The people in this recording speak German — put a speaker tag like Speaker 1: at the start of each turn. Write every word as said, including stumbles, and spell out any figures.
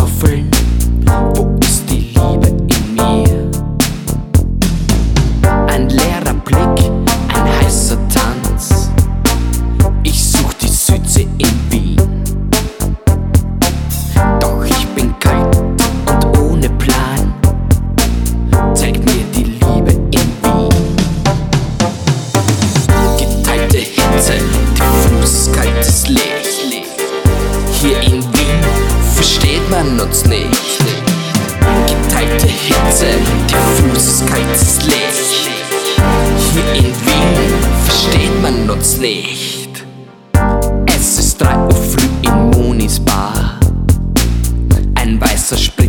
Speaker 1: schaufeln, wo ist die Liebe in mir? Ein leerer Blick, ein heißer Tanz, ich such die Südsee in Wien. Doch ich bin kalt und ohne Plan, zeig mir die Liebe in Wien. Geteilte Hitze, diffus kaltes Licht, hier in Wien versteht man uns nicht. Geteilte Hitze, diffus kaltes Licht, hier in Wien versteht man uns nicht. Es ist drei Uhr früh in Monis Bar, ein weißer Sp